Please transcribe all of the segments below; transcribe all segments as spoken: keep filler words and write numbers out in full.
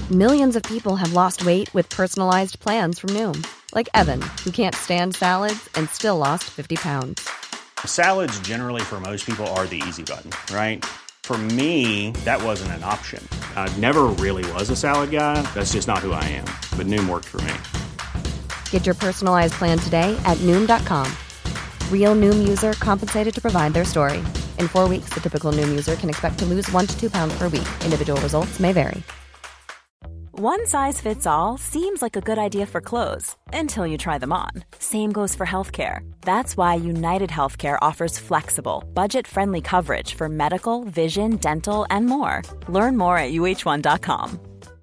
Millions of people have lost weight with personalized plans from Noom. Like Evan, who can't stand salads and still lost fifty pounds. Salads generally for most people are the easy button, right? For me, that wasn't an option. I never really was a salad guy. That's just not who I am. But Noom worked for me. Get your personalized plan today at Noom dot com. Real Noom user compensated to provide their story. In four weeks, the typical Noom user can expect to lose one to two pounds per week. Individual results may vary. One size fits all seems like a good idea for clothes until you try them on. Same goes for healthcare. That's why United Healthcare offers flexible, budget-friendly coverage for medical, vision, dental, and more. Learn more at U H one dot com.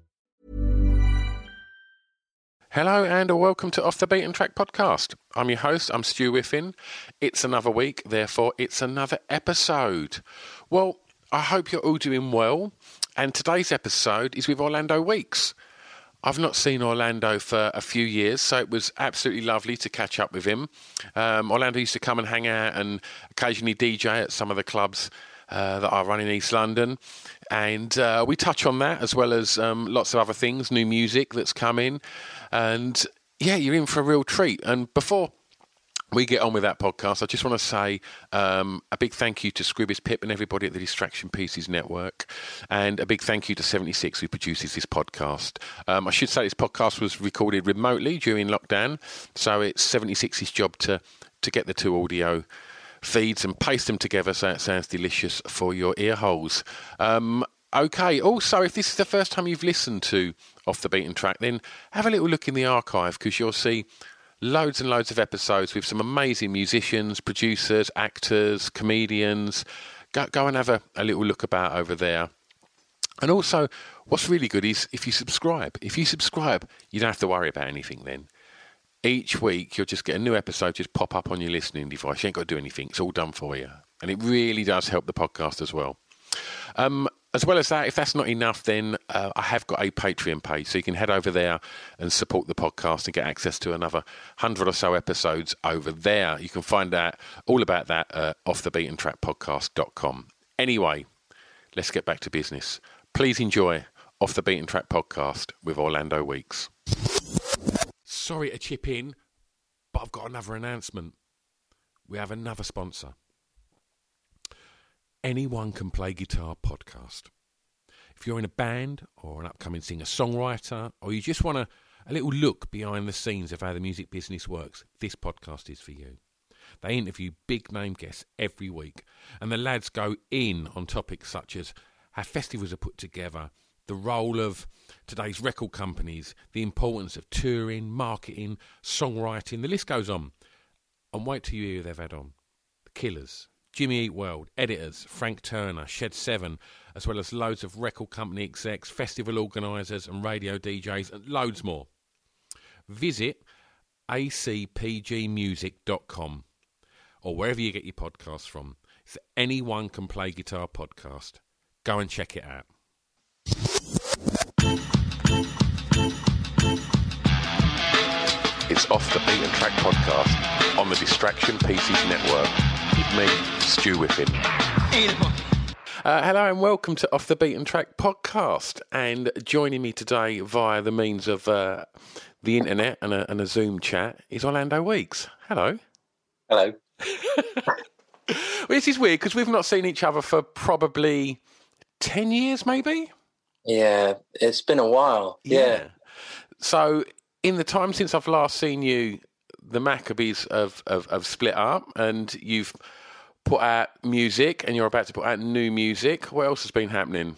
Hello and welcome to Off the Beaten Track podcast. I'm your host, I'm Stu Whiffin. It's another week, therefore it's another episode. Well, I hope you're all doing well. And today's episode is with Orlando Weeks. I've not seen Orlando for a few years, so it was absolutely lovely to catch up with him. Um, Orlando used to come and hang out and occasionally D J at some of the clubs uh, that I run in East London. And uh, we touch on that as well as um, lots of other things, new music that's come in. And yeah, you're in for a real treat. And before we get on with that podcast, I just want to say um, a big thank you to Scribis Pip and everybody at the Distraction Pieces Network, and a big thank you to seventy-six who produces this podcast. Um, I should say this podcast was recorded remotely during lockdown, so it's seventy-six's job to, to get the two audio feeds and paste them together so it sounds delicious for your ear holes. Um, okay, also, if this is the first time you've listened to Off the Beaten Track, then have a little look in the archive because you'll see loads and loads of episodes with some amazing musicians, producers, actors, comedians. Go, go and have a, a little look about over there. And also, what's really good is if you subscribe. If you subscribe, you don't have to worry about anything then. Each week, you'll just get a new episode just pop up on your listening device. You ain't got to do anything. It's all done for you. And it really does help the podcast as well. Um, As well as that, if that's not enough, then uh, I have got a Patreon page, so you can head over there and support the podcast and get access to another hundred or so episodes over there. You can find out all about that at off the beaten track podcast dot com. Anyway, let's get back to business. Please enjoy Off the Beaten Track podcast with Orlando Weeks. Sorry to chip in, but I've got another announcement. We have another sponsor. Anyone Can Play Guitar podcast. If you're in a band or an upcoming singer-songwriter, or you just want a, a little look behind the scenes of how the music business works, this podcast is for you. They interview big-name guests every week, and the lads go in on topics such as how festivals are put together, the role of today's record companies, the importance of touring, marketing, songwriting, the list goes on. And wait till you hear who they've had on. The Killers, Jimmy Eat World, Editors, Frank Turner, Shed seven, as well as loads of record company execs, festival organisers and radio D Js, and loads more. Visit a c p g music dot com or wherever you get your podcasts from. It's the Anyone Can Play Guitar podcast. Go and check it out. It's Off the Beaten Track podcast on the Distraction Pieces Network. With me, Stu Whiffin. Uh, hello and welcome to Off the Beaten Track podcast. And joining me today via the means of uh, the internet and a, and a Zoom chat is Orlando Weeks. Hello. Hello. Well, this is weird because we've not seen each other for probably ten years, maybe? Yeah, it's been a while. Yeah. yeah. So in the time since I've last seen you, the Maccabees have, have, have split up and you've put out music and you're about to put out new music. What else has been happening?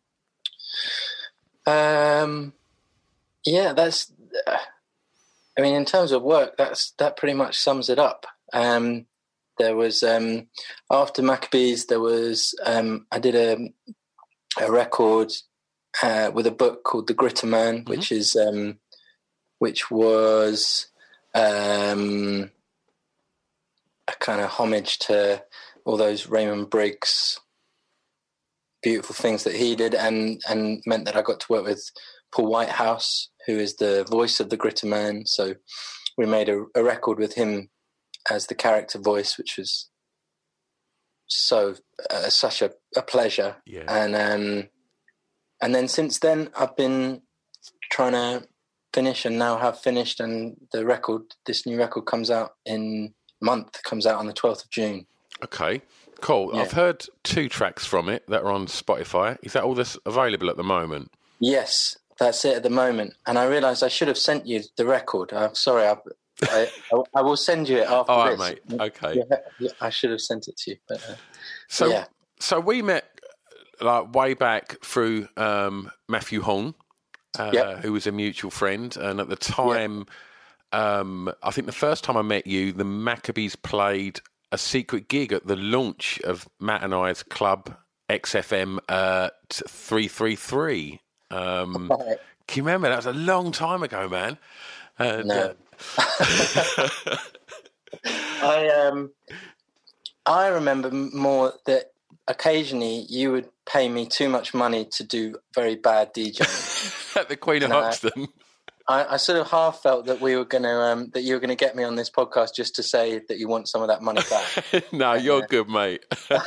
Um, yeah, that's, uh, I mean, in terms of work, that's that pretty much sums it up. Um, there was, um, after Maccabees, there was, um, I did a, a record uh, with a book called The Gritter Man, mm-hmm. which is, um, which was... Um, a kind of homage to all those Raymond Briggs beautiful things that he did, and and meant that I got to work with Paul Whitehouse, who is the voice of the Gritter Man. So we made a, a record with him as the character voice, which was so uh, such a, a pleasure. Yeah. And um, and then since then I've been trying to finish and now have finished, and the record, this new record comes out in a month, comes out on the twelfth of June. Okay, cool. Yeah. I've heard two tracks from it that are on Spotify. Is that all that's available at the moment? Yes, that's it at the moment. And I realised I should have sent you the record. I'm sorry, I, I, I will send you it after all right, this. mate. Okay. Yeah, yeah, I should have sent it to you. But, uh, so, yeah. so we met like way back through um, Matthew Horn, uh, Yep. who was a mutual friend, and at the time, um, I think the first time I met you, the Maccabees played a secret gig at the launch of Matt and I's club X F M uh, three three three. Um, Right. Can you remember? That was a long time ago, man. And, No. uh, I um, I remember more that occasionally you would pay me too much money to do very bad DJing. at the Queen of And, uh, Hoxton. I, I sort of half felt that we were going to um, that you were going to get me on this podcast just to say that you want some of that money back. No, you're good, mate.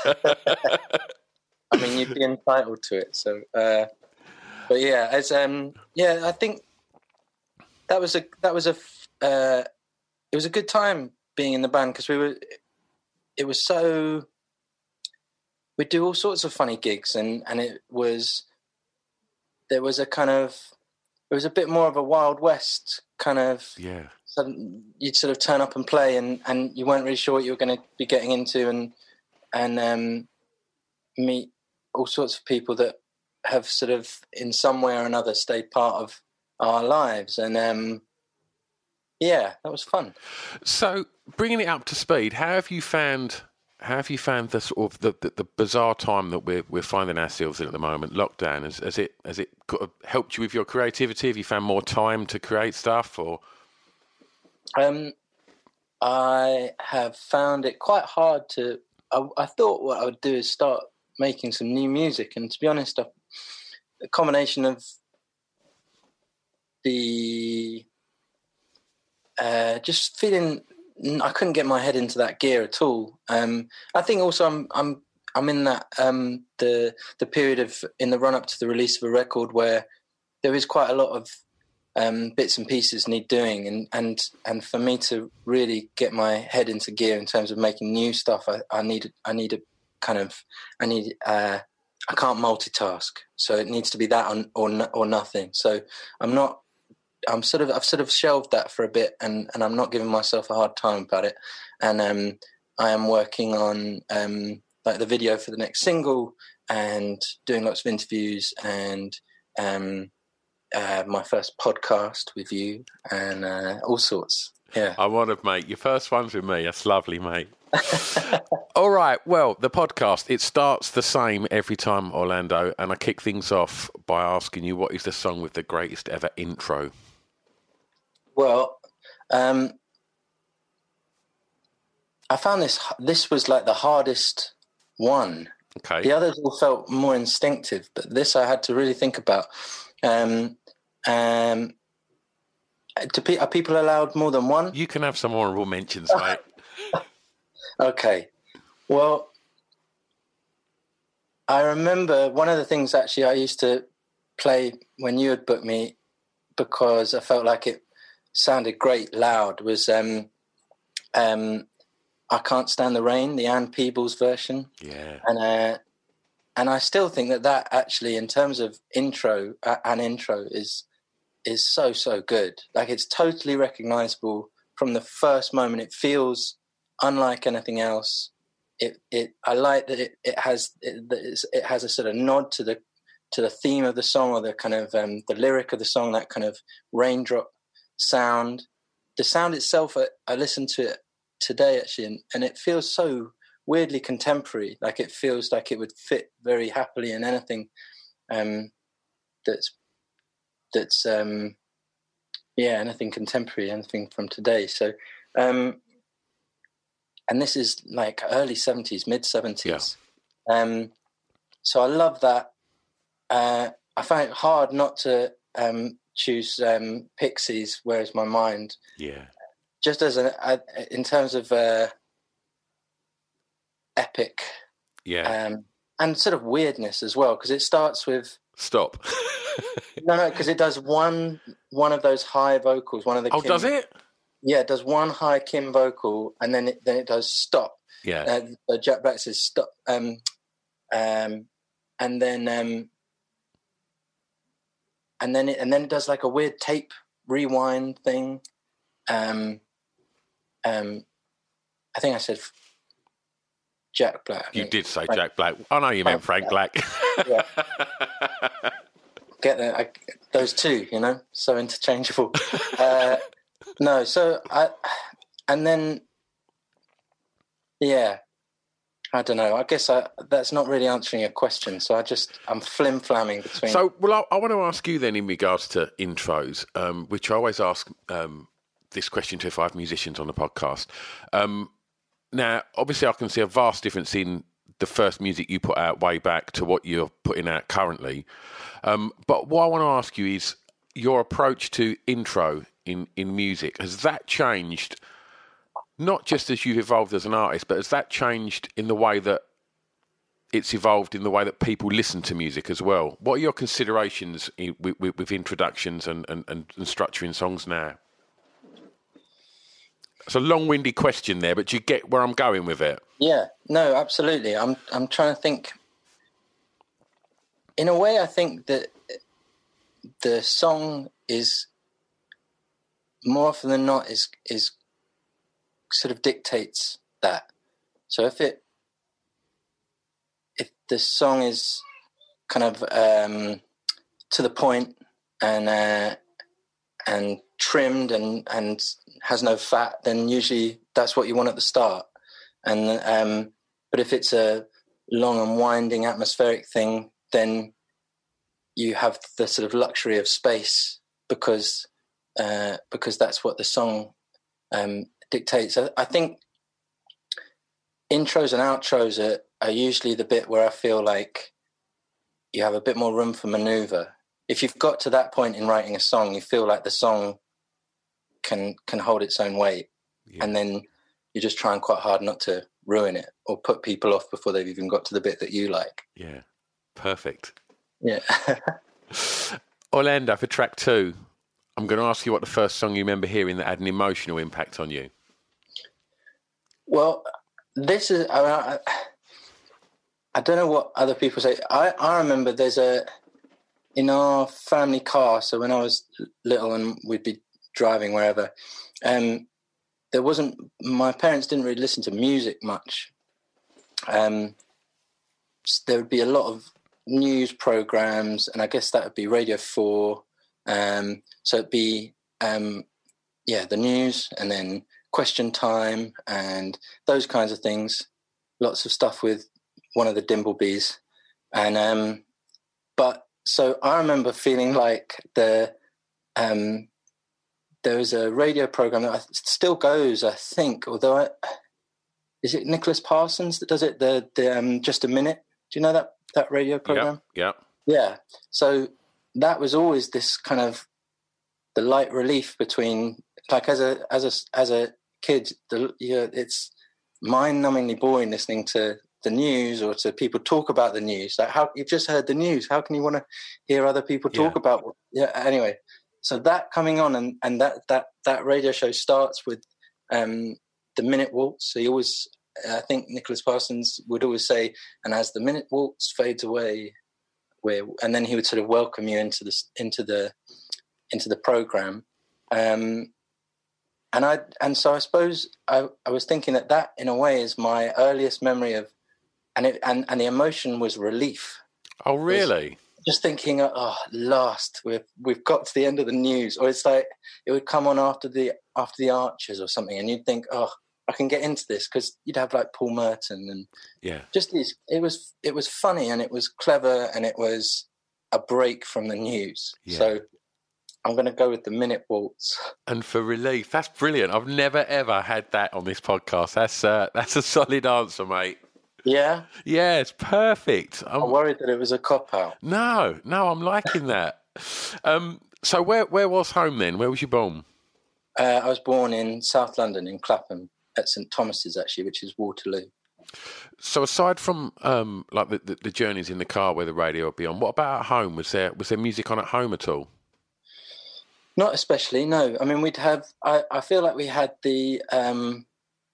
I mean, you'd be entitled to it. So, uh, but yeah, as um, yeah, I think that was a that was a uh, it was a good time being in the band because we were. It was so. We'd do all sorts of funny gigs, and and it was. There was a kind of. It was a bit more of a Wild West kind of. Yeah. So you'd sort of turn up and play, and, and you weren't really sure what you were going to be getting into, and and um, meet all sorts of people that have sort of in some way or another stayed part of our lives, and um, yeah, that was fun. So, bringing it up to speed, how have you found? How have you found the sort of the, the, the bizarre time that we're we're finding ourselves in at the moment? Lockdown has, has it has it got, helped you with your creativity? Have you found more time to create stuff, or? Um, I have found it quite hard to. I, I thought what I would do is start making some new music, and to be honest, I, a combination of the uh, just feeling I couldn't get my head into that gear at all. Um, I think also I'm I'm I'm in that um, the the period of in the run up to the release of a record where there is quite a lot of um, bits and pieces need doing, and, and and for me to really get my head into gear in terms of making new stuff, I, I need I need a kind of I need uh, I can't multitask, so it needs to be that or or, or nothing. So I'm not. I'm sort of I've sort of shelved that for a bit, and, and I'm not giving myself a hard time about it. And um, I am working on um, like the video for the next single, and doing lots of interviews, and um, uh, my first podcast with you, and uh, all sorts. Yeah, I want to, mate. Your first one's with me. That's lovely, mate. All right. Well, the podcast, it starts the same every time, Orlando, and I kick things off by asking you, what is the song with the greatest ever intro? Well, um, I found this, this was like the hardest one. Okay. The others all felt more instinctive, but this I had to really think about. Um, um, do pe- are people allowed more than one? You can have some honourable mentions, mate. Okay. Well, I remember one of the things actually I used to play when you had booked me, because I felt like it sounded great loud, was um, um, I Can't Stand the Rain, the Ann Peebles version. Yeah. And uh, and I still think that that actually, in terms of intro, uh, an intro is is so, so good. Like, it's totally recognisable from the first moment. It feels unlike anything else. It it I like that it, it has it, it has a sort of nod to the to the theme of the song, or the kind of um, the lyric of the song, that kind of raindrop sound. The sound itself, I, I listened to it today actually, and, and it feels so weirdly contemporary. Like, it feels like it would fit very happily in anything um, that's that's um, yeah, anything contemporary, anything from today. So, um, and this is like early seventies, mid seventies. Yeah. Um, so I love that. Uh, I find it hard not to um, choose um, Pixies, Where's My Mind? Yeah. Just as a, a in terms of uh, epic, yeah, um, and sort of weirdness as well, because it starts with Stop. No, no, because it does one one of those high vocals. One of the oh, Kim, does it? Yeah, it does one high Kim vocal, and then it then it does stop. Yeah. Uh, Jack Black says stop, um, um, and then um, and then it and then it does like a weird tape rewind thing. Um, um, I think I said Jack Black. I You mean, did say Frank, Jack Black. I know you meant Frank Black. Yeah. Get that? I, those two, you know, so interchangeable. uh, no, so I, and then, yeah, I don't know. I guess I, that's not really answering your question. So I just, I'm flim-flamming between. So, well, I, I want to ask you then in regards to intros, um, which I always ask um, this question to five musicians on the podcast. Um, now, obviously, I can see a vast difference in the first music you put out way back to what you're putting out currently. Um, but what I want to ask you is your approach to intro in, in music. Has that changed, not just as you've evolved as an artist, but has that changed in the way that it's evolved in the way that people listen to music as well? What are your considerations with, with, with introductions and, and, and structuring songs now? It's a long-winded question there, but do you get where I'm going with it? Yeah, no, absolutely. I'm I'm trying to think. In a way, I think that the song is more often than not is is sort of dictates that. So if it if the song is kind of um, to the point and uh, and trimmed and and has no fat, then usually that's what you want at the start. And um, but if it's a long and winding atmospheric thing, then you have the sort of luxury of space because uh, because that's what the song um, dictates. I, I think intros and outros are, are usually the bit where I feel like you have a bit more room for maneuver. If you've got to that point in writing a song, you feel like the song can can hold its own weight, yeah. And then you're just trying quite hard not to ruin it or put people off before they've even got to the bit that you like. Yeah, perfect. Yeah. Orlando, for track two, I'm going to ask you what the first song you remember hearing that had an emotional impact on you. Well, this is, I, I, I don't know what other people say. I, I remember there's a, in our family car, so when I was little and we'd be driving wherever, um, there wasn't, my parents didn't really listen to music much. Um, there would be a lot of news programs, and I guess that would be Radio four. Um, so it'd be, um, yeah, the news, and then Question Time, and those kinds of things. Lots of stuff with one of the Dimblebees, and um, but so I remember feeling like the um, there was a radio program that still goes, I think. Although, I, is it Nicholas Parsons that does it? The the um, Just a Minute. Do you know that that radio program? Yeah. Yeah. So that was always this kind of the light relief between, like, as a as a as a kid, the, you know, it's mind-numbingly boring listening to the news or to people talk about the news. Like, how you've just heard the news, how can you want to hear other people talk yeah. about? Yeah. Anyway, so that coming on and and that that that radio show starts with um, the Minute Waltz. So you always, I think Nicholas Parsons would always say, and as the minute waltz fades away, where, and then he would sort of welcome you into the into the into the program. Um, and I and so I suppose I, I was thinking that that in a way is my earliest memory of, and it and, and the emotion was relief. Oh, really? Just thinking, oh, last we've we've got to the end of the news, or it's like it would come on after the after the Archers or something, and you'd think, oh, I can get into this, because you'd have like Paul Merton and yeah, just these. It was it was funny and it was clever and it was a break from the news. Yeah. So I'm going to go with the Minute Waltz. And for relief, that's brilliant. I've never ever had that on this podcast. That's uh, that's a solid answer, mate. Yeah, yeah, it's perfect. I'm, I'm worried that it was a cop out. No, no, I'm liking that. um, so where where was home then? Where was you born? Uh, I was born in South London in Clapham. At St Thomas's, actually, which is Waterloo. So aside from um, like the, the, the journeys in the car where the radio would be on, what about at home? Was there was there music on at home at all? Not especially, no. I mean, we'd have. I, I feel like we had the. Um,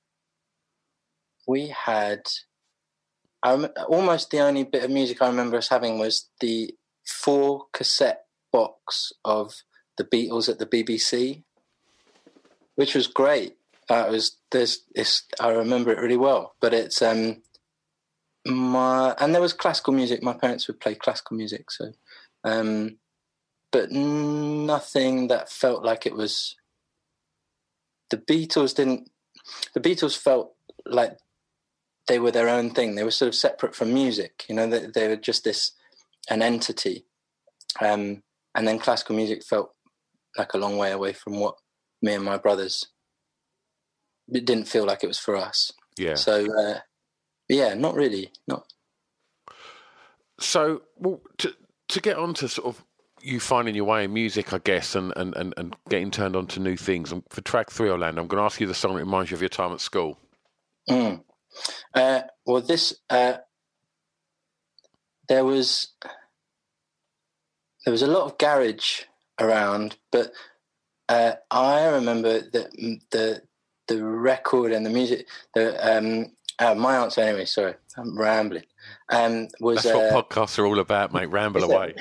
we had. I rem- almost the only bit of music I remember us having was the four cassette box of the Beatles at the B B C, which was great. Uh, it was there's. It's, I remember it really well, but it's um. My and there was classical music. My parents would play classical music, so. Um, But nothing that felt like it was. The Beatles didn't. The Beatles felt like they were their own thing. They were sort of separate from music. You know, they, they were just this an entity. Um, and then classical music felt like a long way away from what me and my brothers. It didn't feel like it was for us. Yeah. So, uh, yeah, not really. Not. So, well, to to get on to sort of. You finding your way in music, I guess, and, and, and, and getting turned on to new things. And for track three, Orlando, I'm going to ask you the song that reminds you of your time at school. Mm. Uh, well, this uh, there was there was a lot of garage around, but uh, I remember that the the record and the music. The um, uh, my answer, anyway. Sorry, I'm rambling. Um, was That's what uh, podcasts are all about, mate. Ramble away.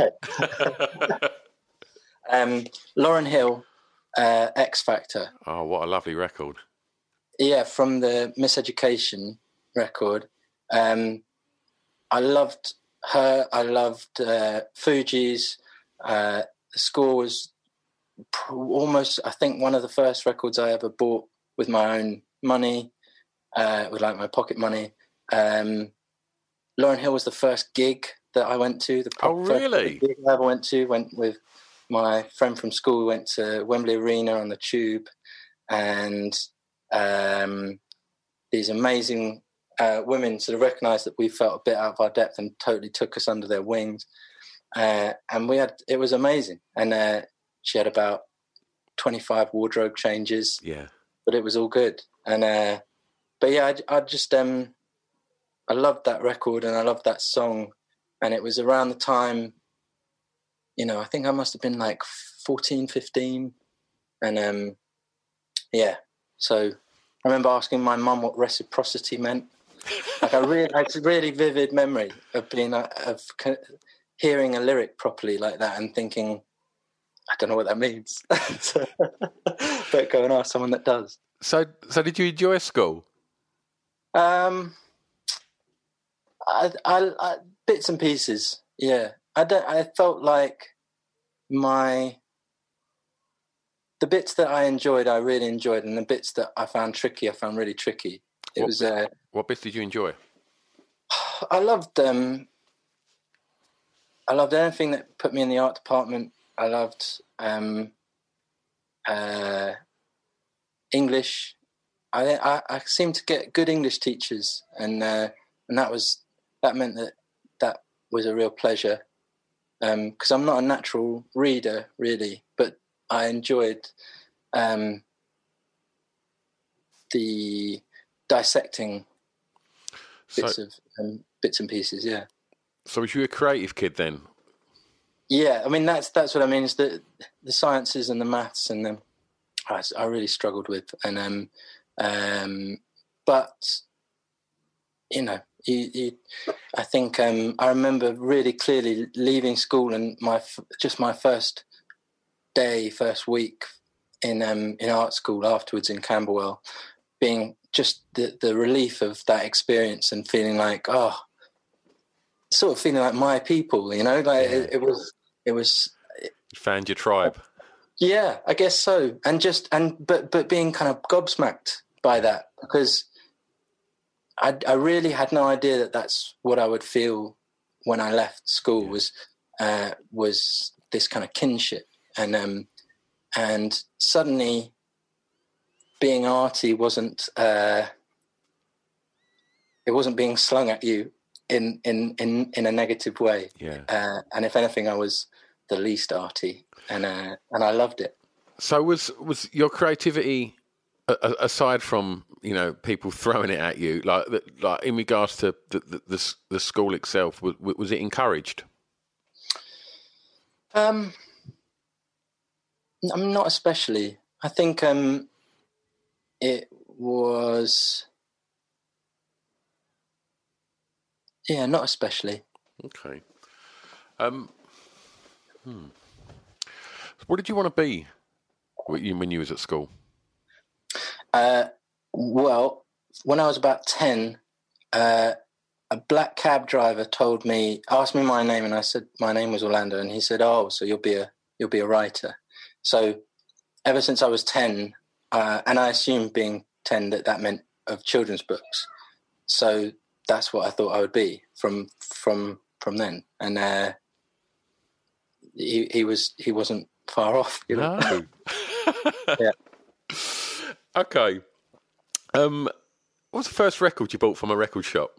um, Lauryn Hill, uh, X Factor. Oh, what a lovely record! Yeah, from the Miseducation record. Um, I loved her. I loved uh, Fugees. Uh, the score was pr- almost, I think, one of the first records I ever bought with my own money, uh, with like my pocket money. Um, Lauryn Hill was the first gig that I went to. The oh, really? Gig I ever went to. Went with my friend from school. We went to Wembley Arena on the Tube, and um, these amazing uh, women sort of recognised that we felt a bit out of our depth and totally took us under their wings. Uh, and we had it was amazing. And uh, she had about twenty-five wardrobe changes. Yeah, but it was all good. And uh, but yeah, I, I just um. I loved that record and I loved that song. And it was around the time, you know, I think I must have been like fourteen, fifteen. And um, yeah, so I remember asking my mum what reciprocity meant. Like I really, I had a really vivid memory of being, of hearing a lyric properly like that and thinking, I don't know what that means. so, but go and ask someone that does. So, so did you enjoy school? Um... I, I, I, bits and pieces, yeah. I don't. I felt like my the bits that I enjoyed, I really enjoyed, and the bits that I found tricky, I found really tricky. It what, was. Uh, what bits did you enjoy? I loved. Um, I loved anything that put me in the art department. I loved um, uh, English. I, I I seemed to get good English teachers, and uh, and that was. That meant that that was a real pleasure because um, I'm not a natural reader, really, but I enjoyed um, the dissecting bits so, of um, bits and pieces. Yeah. So, was you a creative kid then? Yeah, I mean that's that's what I mean. Is the the sciences and the maths and the I, I really struggled with, and um, um, but you know. You, you, I think um, I remember really clearly leaving school and my just my first day, first week in um, in art school afterwards in Camberwell, being just the, the relief of that experience and feeling like oh, sort of feeling like my people, you know, like yeah. it, it was it was. You found your tribe. Yeah, I guess so, and just and but but being kind of gobsmacked by that because. I, I really had no idea that that's what I would feel when I left school yeah. was uh, was this kind of kinship, and um, and suddenly being arty wasn't uh, it wasn't being slung at you in in, in, in a negative way. Yeah. Uh, and if anything, I was the least arty, and uh, and I loved it. So was was your creativity a- aside from, you know, people throwing it at you, like like in regards to the the, the, the school itself, was, was it encouraged? Um, I'm not especially. I think um, it was, yeah, not especially. Okay. Um. Hmm. What did you want to be when you, when you was at school? Uh, well, when I was about ten, uh, a black cab driver told me, asked me my name, and I said my name was Orlando, and he said, "Oh, so you'll be a you'll be a writer." So, ever since I was ten, uh, and I assumed being ten that that meant of children's books. So that's what I thought I would be from from from then. And uh, he he was he wasn't far off. You know? No. Yeah. Okay. Um, what was the first record you bought from a record shop?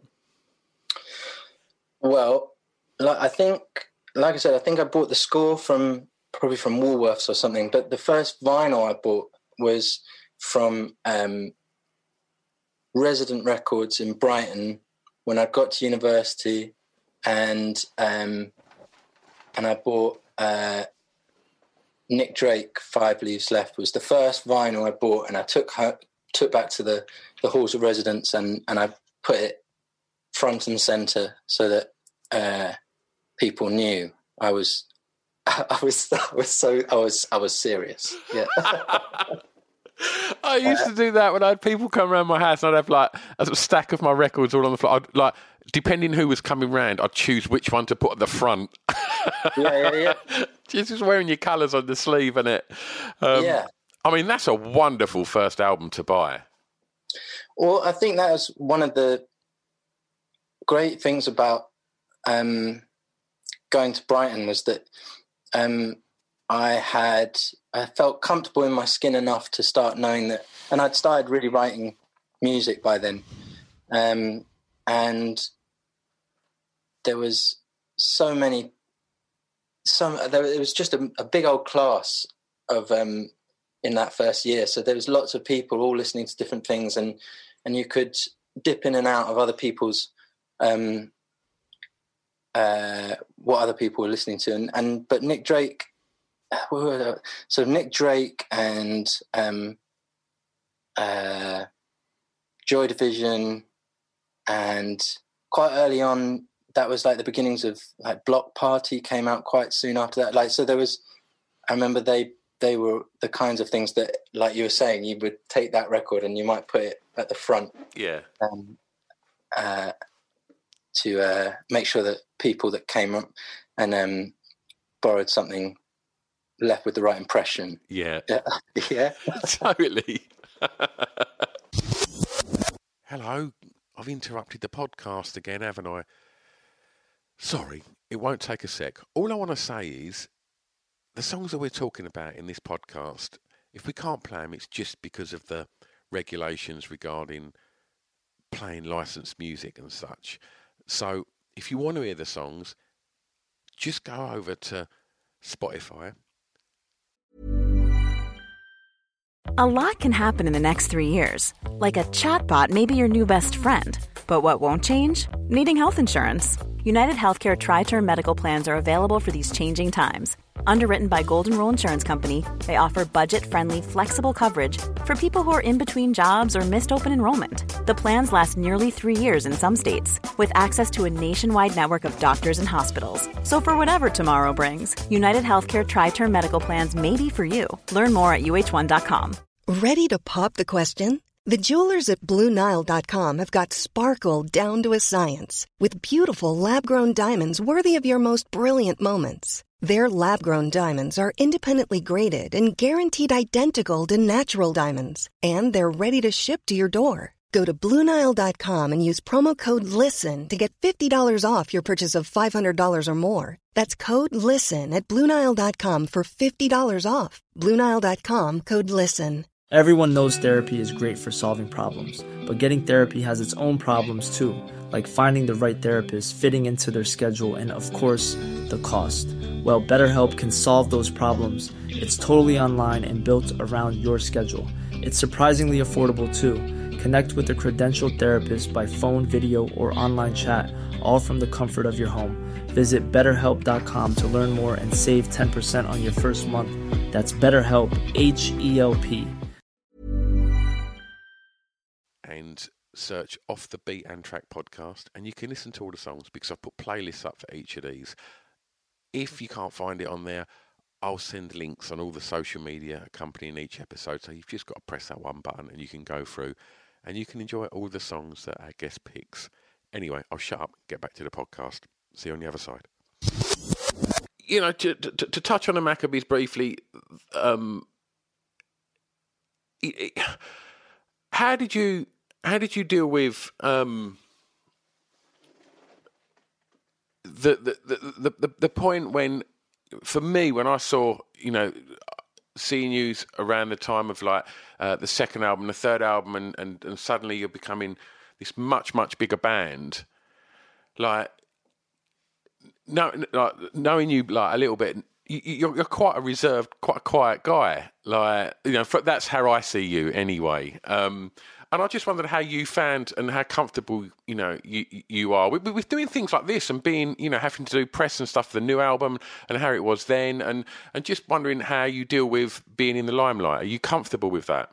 Well, like, I think, like I said, I think I bought the score from probably from Woolworths or something. But the first vinyl I bought was from um, Resident Records in Brighton when I got to university, and um, and I bought uh, Nick Drake. Five Leaves Left was the first vinyl I bought, and I took her, took back to the, the halls of residence, and, and I put it front and center so that uh, people knew I was I was I was so I was I was serious. Yeah. I used to do that when I had people come around my house, and I'd have like a stack of my records all on the floor. I'd, like, depending who was coming round, I'd choose which one to put at the front. Yeah, yeah, yeah. Just wearing your colours on the sleeve and it. Um, yeah. I mean, that's a wonderful first album to buy. Well, I think that was one of the great things about um, going to Brighton was that um, I had I felt comfortable in my skin enough to start knowing that, and I'd started really writing music by then, um, and there was so many, some there it was just a, a big old class of um, in that first year. So there was lots of people all listening to different things, and and you could dip in and out of other people's um, uh, what other people were listening to, and, and but Nick Drake. So Nick Drake and um, uh, Joy Division, and quite early on, that was like the beginnings of like Block Party came out quite soon after that. Like, so there was, I remember they they were the kinds of things that, like you were saying, you would take that record and you might put it at the front, yeah, um, uh, to uh, make sure that people that came up and um, borrowed something left with the right impression. Yeah. Yeah. Yeah. Totally. Hello. I've interrupted the podcast again, haven't I? Sorry, it won't take a sec. All I want to say is the songs that we're talking about in this podcast, if we can't play them, it's just because of the regulations regarding playing licensed music and such. So if you want to hear the songs, just go over to Spotify. A lot can happen in the next three years. Like a chatbot may be your new best friend. But what won't change? Needing health insurance. United Healthcare Tri-Term Medical Plans are available for these changing times. Underwritten by Golden Rule Insurance Company, they offer budget-friendly, flexible coverage for people who are in between jobs or missed open enrollment. The plans last nearly three years in some states, with access to a nationwide network of doctors and hospitals. So for whatever tomorrow brings, United Healthcare Tri-Term Medical Plans may be for you. Learn more at U H one dot com. Ready to pop the question? The jewelers at Blue Nile dot com have got sparkle down to a science with beautiful lab-grown diamonds worthy of your most brilliant moments. Their lab-grown diamonds are independently graded and guaranteed identical to natural diamonds, and they're ready to ship to your door. Go to Blue Nile dot com and use promo code LISTEN to get fifty dollars off your purchase of five hundred dollars or more. That's code LISTEN at Blue Nile dot com for fifty dollars off. Blue Nile dot com, code LISTEN. Everyone knows therapy is great for solving problems, but getting therapy has its own problems too, like finding the right therapist, fitting into their schedule, and of course, the cost. Well, BetterHelp can solve those problems. It's totally online and built around your schedule. It's surprisingly affordable too. Connect with a credentialed therapist by phone, video, or online chat, all from the comfort of your home. Visit better help dot com to learn more and save ten percent on your first month. That's BetterHelp, H E L P. And search Off the Beat and Track podcast, and you can listen to all the songs because I've put playlists up for each of these. If you can't find it on there, I'll send links on all the social media accompanying each episode, so you've just got to press that one button and you can go through and you can enjoy all the songs that our guest picks. Anyway, I'll shut up, get back to the podcast. See you on the other side. You know, to, to, to touch on the Maccabees briefly, um, it, it, how did you how did you deal with um, the, the, the the the point when, for me, when I saw, you know, seeing you around the time of like uh, the second album, the third album, and, and, and suddenly you're becoming this much, much bigger band, like, no, like knowing you like a little bit, you, you're, you're quite a reserved, quite a quiet guy. Like, you know, that's how I see you anyway. Um, and I just wondered how you found and how comfortable, you know, you you are with, with doing things like this and being, you know, having to do press and stuff for the new album and how it was then, and, and just wondering how you deal with being in the limelight. Are you comfortable with that?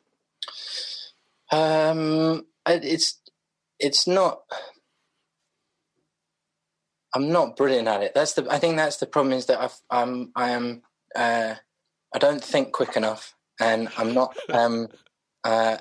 Um, it's it's not. I'm not brilliant at it. That's the. I think that's the problem, is that I've, I'm. I am. Uh, I don't think quick enough, and I'm not. Um, uh,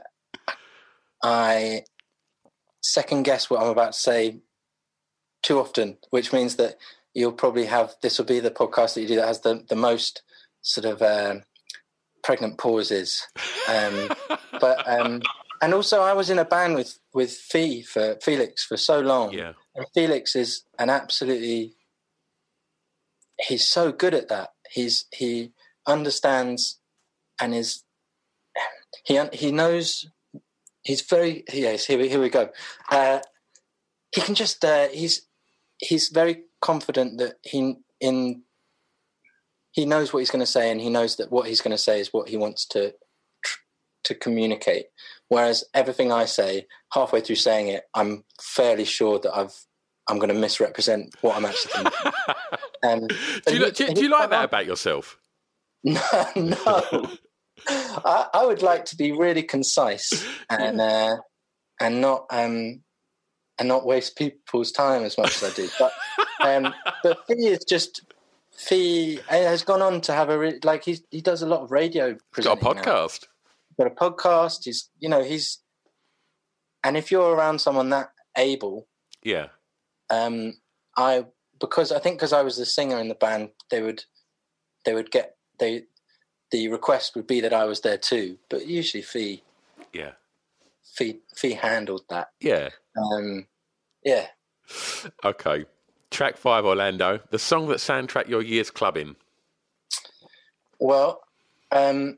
I second guess what I'm about to say too often, which means that you'll probably have, this will be the podcast that you do that has the, the most sort of uh, pregnant pauses. Um, but um, and also I was in a band with with Fee for Felix for so long. Yeah. And Felix is an absolutely, he's so good at that. He's he understands and is he he knows. He's very yes. Here we here we go. Uh, he can just uh, he's he's very confident that he in he knows what he's going to say, and he knows that what he's going to say is what he wants to to communicate. Whereas everything I say, halfway through saying it, I'm fairly sure that I've I'm going to misrepresent what I'm actually thinking. um, do you, he, do, do you like that on. about yourself? No, no. I, I would like to be really concise and uh, and not um, and not waste people's time as much as I do. But um, but Fee is just Fee has gone on to have a re- like he he does a lot of radio presenting. Got a podcast. Now. Got a podcast. He's you know he's and if you're around someone that able, yeah. Um, I because I think because I was the singer in the band, they would they would get they. The request would be that I was there too, but usually Fee, yeah, Fee, Fee handled that. Yeah, um, yeah. Okay, track five, Orlando, the song that soundtracked your years clubbing. Well, um,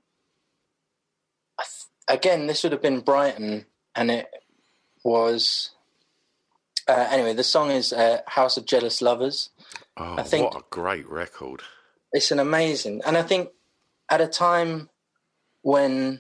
again, this would have been Brighton, and it was uh, anyway. The song is uh, "House of Jealous Lovers." Oh, I think what a great record! It's an amazing, and I think. At a time when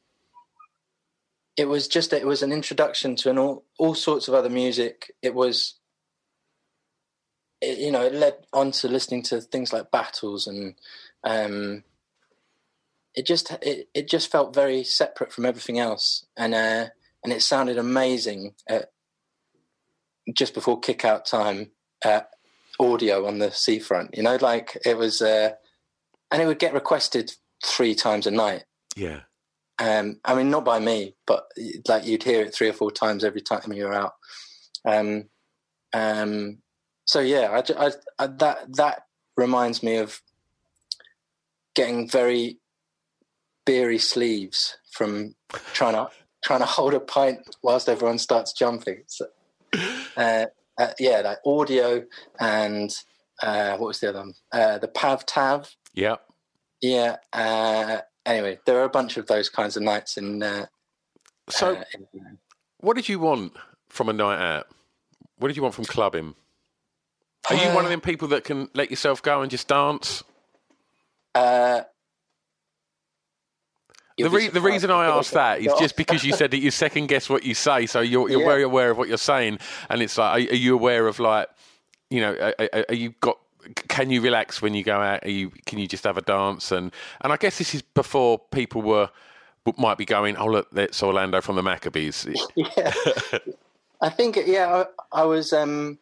it was just, it was an introduction to an all, all sorts of other music. It was, it, you know, it led on to listening to things like Battles, and um, it just, it, it just felt very separate from everything else. And, uh, and it sounded amazing at, just before kick out time, uh, audio on the seafront, you know, like it was, uh, and it would get requested three times a night. Yeah. Um, I mean, not by me, but like you'd hear it three or four times every time you were out. Um, um, so yeah, I, I, I, that that reminds me of getting very beery sleeves from trying to trying to hold a pint whilst everyone starts jumping. So, uh, uh, yeah, like audio and uh, what was the other one? Uh, the Pav Tav. Yeah. Yeah. Uh, anyway, there are a bunch of those kinds of nights in. Uh, so, uh, in, what did you want from a night out? What did you want from clubbing? Are you uh, one of them people that can let yourself go and just dance? Uh, The, re- the reason I asked that is just because you said that you second guess what you say, so you're, you're yeah. very aware of what you're saying, and it's like, are, are you aware of like, you know, are, are, are you got? Can you relax when you go out? Are you? Can you just have a dance? And and I guess this is before people were might be going, oh look, that's Orlando from the Maccabees. Yeah, I think yeah, I, I was. Um,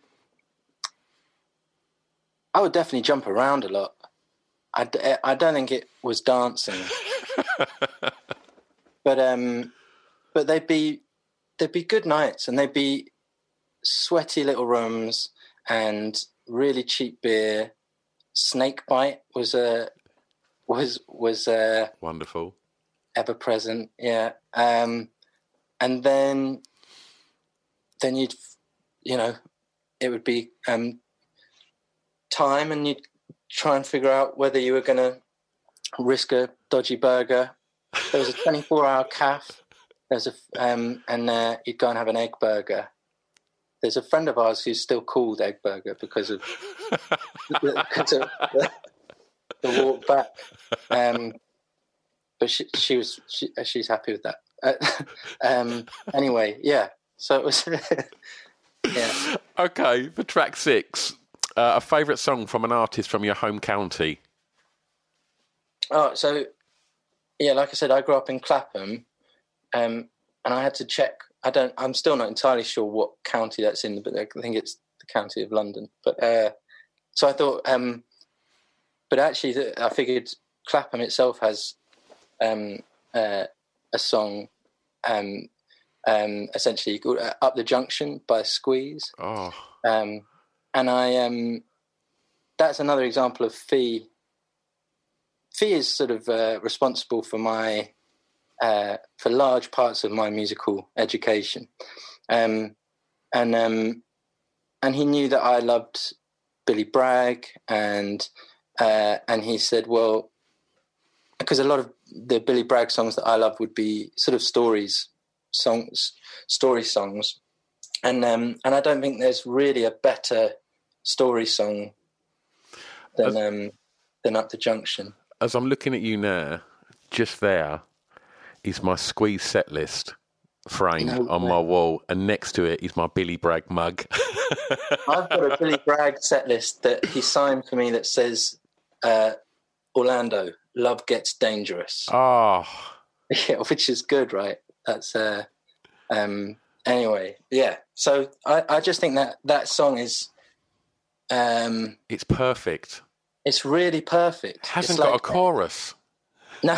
I would definitely jump around a lot. I, I don't think it was dancing. But um, but they'd be they'd be good nights, and they'd be sweaty little rooms and really cheap beer. Snakebite was a was was a wonderful, ever present, yeah. Um, and then then you'd you know it would be um, time, and you'd try and figure out whether you were going to risk a dodgy burger. There was a twenty-four hour calf. There's a um, and uh, you'd go and have an egg burger. There's a friend of ours who's still called Egg Burger because of, because of the, the walk back. Um, but she, she was she, she's happy with that. Uh, um, anyway, yeah. So it was. Yeah. Okay, for track six, uh, a favourite song from an artist from your home county. Oh, so. Yeah, like I said, I grew up in Clapham, um, and I had to check. I don't. I'm still not entirely sure what county that's in, but I think it's the county of London. But uh, so I thought, um, but actually, I figured Clapham itself has um, uh, a song, um, um, essentially called uh, "Up the Junction" by Squeeze. Oh, um, and I um, that's another example of Fee. Fee is sort of uh, responsible for my uh, for large parts of my musical education, um, and um, and he knew that I loved Billy Bragg, and uh, and he said, well, because a lot of the Billy Bragg songs that I love would be sort of stories, songs, story songs, and um, and I don't think there's really a better story song than um, than Up the Junction. As I'm looking at you now, just there is my Squeeze set list framed no on my wall, and next to it is my Billy Bragg mug. I've got a Billy Bragg set list that he signed for me that says, uh, Orlando, love gets dangerous. Oh. Yeah, which is good, right? That's, uh, um, anyway, yeah. So I, I just think that that song is... Um, it's perfect. It's really perfect. It hasn't it's got like, a chorus. No.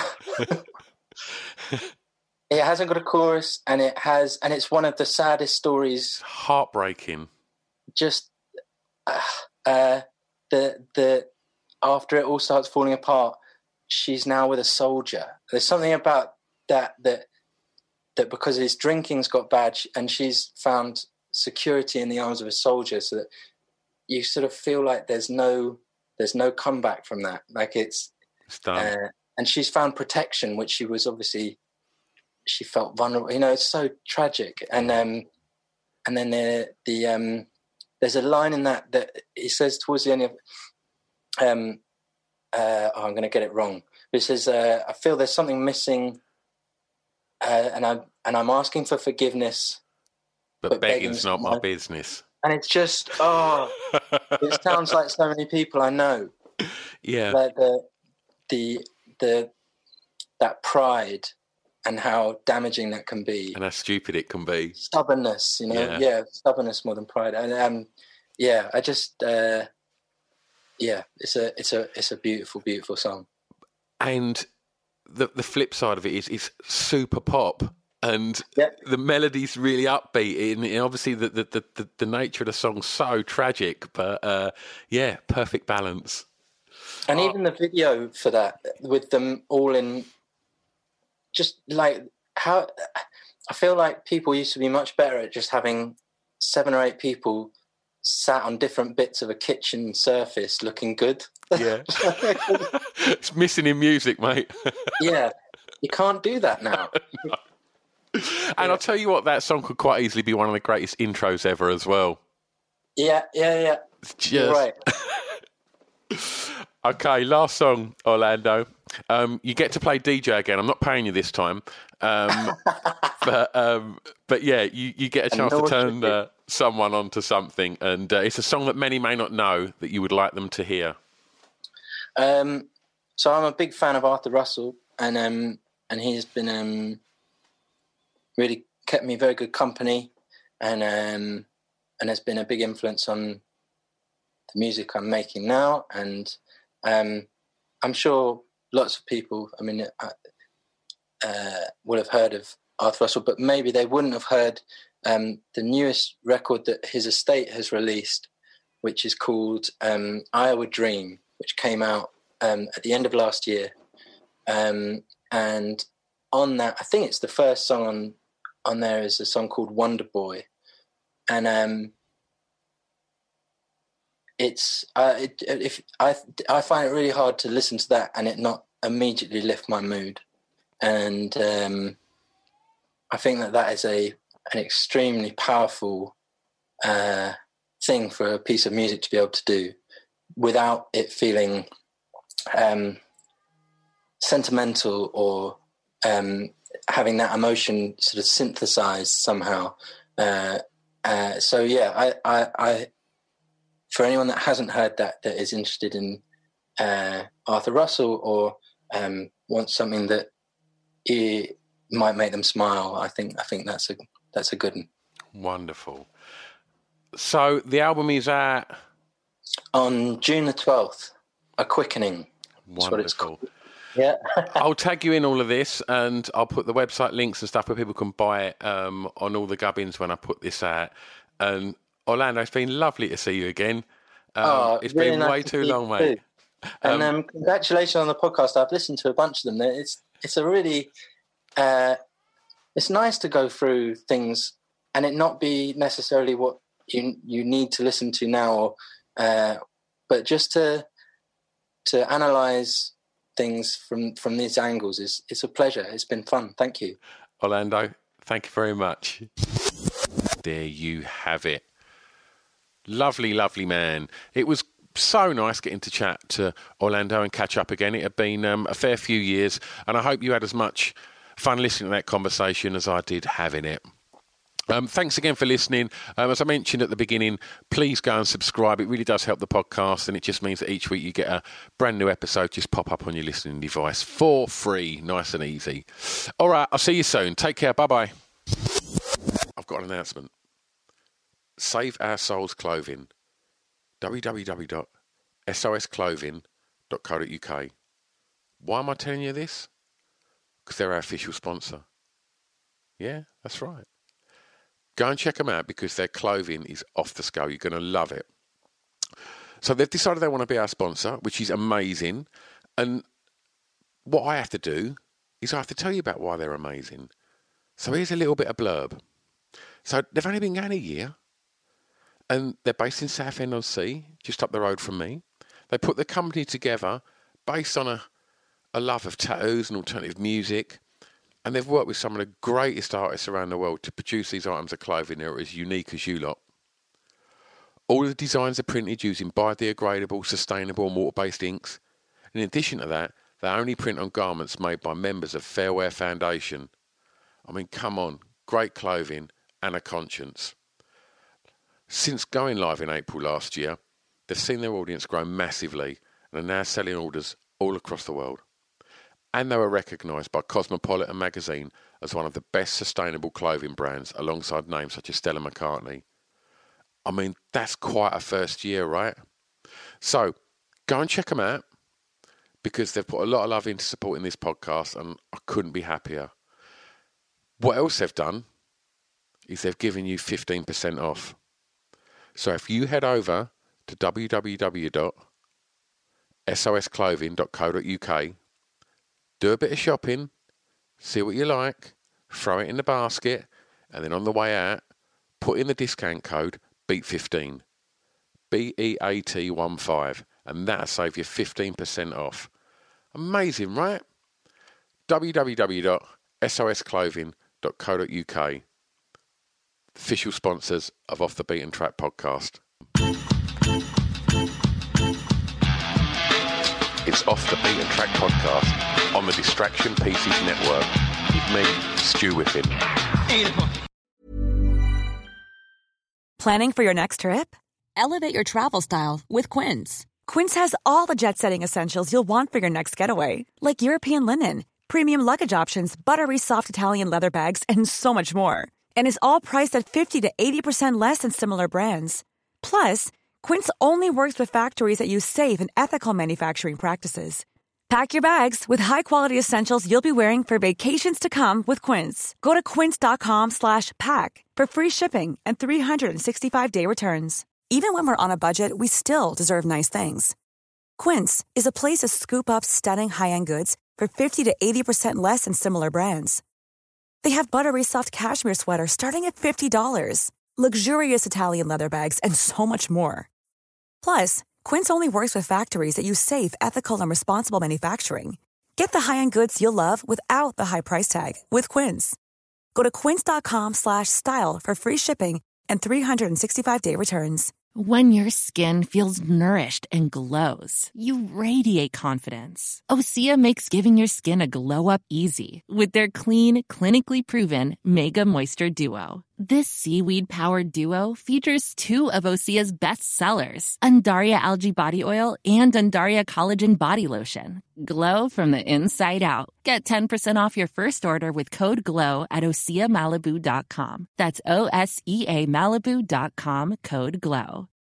It hasn't got a chorus, and it has, and it's one of the saddest stories. Heartbreaking. Just uh, uh, the the after it all starts falling apart, she's now with a soldier. There's something about that that that because his drinking's got bad, and she's found security in the arms of a soldier, so that you sort of feel like there's no. There's no comeback from that. Like it's, it's done. Uh, and she's found protection, which she was obviously, she felt vulnerable. You know, it's so tragic. And um, and then the the um, there's a line in that that he says towards the end of, um, uh, oh, I'm going to get it wrong. But it says, uh, I feel there's something missing, uh, and I'm and I'm asking for forgiveness, but, but begging's, begging's not my business. And it's just, oh, it sounds like so many people I know. Yeah. Like the, the, the, that pride and how damaging that can be. And how stupid it can be. Stubbornness, you know? Yeah, yeah stubbornness more than pride. And, um, yeah, I just, uh, yeah, it's a, it's a, it's a beautiful, beautiful song. And the the flip side of it is it's super pop. And yep. the melody's really upbeat, and obviously the the, the, the nature of the song's so tragic, but uh, yeah, perfect balance. And oh. even the video for that, with them all in, just like how, I feel like people used to be much better at just having seven or eight people sat on different bits of a kitchen surface looking good. Yeah. It's missing in music, mate. Yeah, you can't do that now. No. And yeah. I'll tell you what, that song could quite easily be one of the greatest intros ever as well. Yeah, yeah, yeah. It's just... You're right. Okay, last song, Orlando. Um, you get to play D J again. I'm not paying you this time. Um, but um, but yeah, you, you get a chance to turn uh, someone onto something. And uh, it's a song that many may not know that you would like them to hear. Um, so I'm a big fan of Arthur Russell, and um, and he's been um, really kept me very good company, and um, and has been a big influence on the music I'm making now. And um, I'm sure lots of people, I mean, uh, will have heard of Arthur Russell, but maybe they wouldn't have heard um, the newest record that his estate has released, which is called um, Iowa Dream, which came out um, at the end of last year. Um, and on that, I think it's the first song on on there is a song called Wonder Boy. And um, it's uh, it, if I I find it really hard to listen to that and it not immediately lift my mood. And um, I think that that is a an extremely powerful uh, thing for a piece of music to be able to do without it feeling um, sentimental or um, having that emotion sort of synthesized somehow. Uh, uh, so yeah, I, I, I, for anyone that hasn't heard that, that is interested in uh, Arthur Russell or um, wants something that it might make them smile, I think I think that's a that's a good one. Wonderful. So the album is out on June the twelfth. A Quickening. That's Wonderful. What it's called. Yeah. I'll tag you in all of this, and I'll put the website links and stuff where people can buy it um, on all the gubbins when I put this out. And Orlando, it's been lovely to see you again. Um, oh, it's really been nice way too long, mate. Too. And um, um, congratulations on the podcast. I've listened to a bunch of them. It's it's a really uh, it's nice to go through things and it not be necessarily what you you need to listen to now, or, uh, but just to to analyze things from from these angles is it's a pleasure. It's been fun. Thank you, Orlando. Thank you very much. There you have it. Lovely, lovely man. It was so nice getting to chat to Orlando and catch up again. It had been um, a fair few years, and I hope you had as much fun listening to that conversation as I did having it. Um, thanks again for listening. Um, as I mentioned at the beginning, please go and subscribe. It really does help the podcast, and it just means that each week you get a brand new episode just pop up on your listening device for free, nice and easy. All right, I'll see you soon. Take care. Bye-bye. I've got an announcement. Save Our Souls Clothing. w w w dot s o s clothing dot co dot u k. Why am I telling you this? Because they're our official sponsor. Yeah, that's right. Go and check them out because their clothing is off the scale. You're going to love it. So they've decided they want to be our sponsor, which is amazing. And what I have to do is I have to tell you about why they're amazing. So here's a little bit of blurb. So they've only been going a year. And they're based in Southend-on-Sea, just up the road from me. They put the company together based on a, a love of tattoos and alternative music. And they've worked with some of the greatest artists around the world to produce these items of clothing that are as unique as you lot. All of the designs are printed using biodegradable, sustainable and water-based inks. In addition to that, they only print on garments made by members of Fair Wear Foundation. I mean, come on, great clothing and a conscience. Since going live in April last year, they've seen their audience grow massively and are now selling orders all across the world. And they were recognised by Cosmopolitan magazine as one of the best sustainable clothing brands alongside names such as Stella McCartney. I mean, that's quite a first year, right? So, go and check them out because they've put a lot of love into supporting this podcast and I couldn't be happier. What else they've done is they've given you fifteen percent off. So if you head over to w w w dot s o s clothing dot co dot u k, do a bit of shopping, see what you like, throw it in the basket, and then on the way out, put in the discount code B E A T fifteen, B E A T one five, and that'll save you fifteen percent off. Amazing, right? w w w dot s o s clothing dot co dot u k. Official sponsors of Off the Beaten Track podcast. It's Off the Beaten Track podcast on the Distraction Pieces Network with me, Stu Whiffen. Planning for your next trip? Elevate your travel style with Quince. Quince has all the jet-setting essentials you'll want for your next getaway, like European linen, premium luggage options, buttery soft Italian leather bags, and so much more. And is all priced at fifty to eighty percent less than similar brands. Plus, Quince only works with factories that use safe and ethical manufacturing practices. Pack your bags with high-quality essentials you'll be wearing for vacations to come with Quince. Go to quince.com slash pack for free shipping and three sixty-five day returns. Even when we're on a budget, we still deserve nice things. Quince is a place to scoop up stunning high-end goods for fifty to eighty percent less than similar brands. They have buttery soft cashmere sweaters starting at fifty dollars, luxurious Italian leather bags, and so much more. Plus, Quince only works with factories that use safe, ethical, and responsible manufacturing. Get the high-end goods you'll love without the high price tag with Quince. Go to quince.com slash style for free shipping and three sixty-five day returns. When your skin feels nourished and glows, you radiate confidence. Osea makes giving your skin a glow-up easy with their clean, clinically proven Mega Moisture Duo. This seaweed-powered duo features two of Osea's best sellers, Undaria Algae Body Oil and Undaria Collagen Body Lotion. Glow from the inside out. Get ten percent off your first order with code GLOW at osea malibu dot com. That's O S E A Malibu dot com, code GLOW.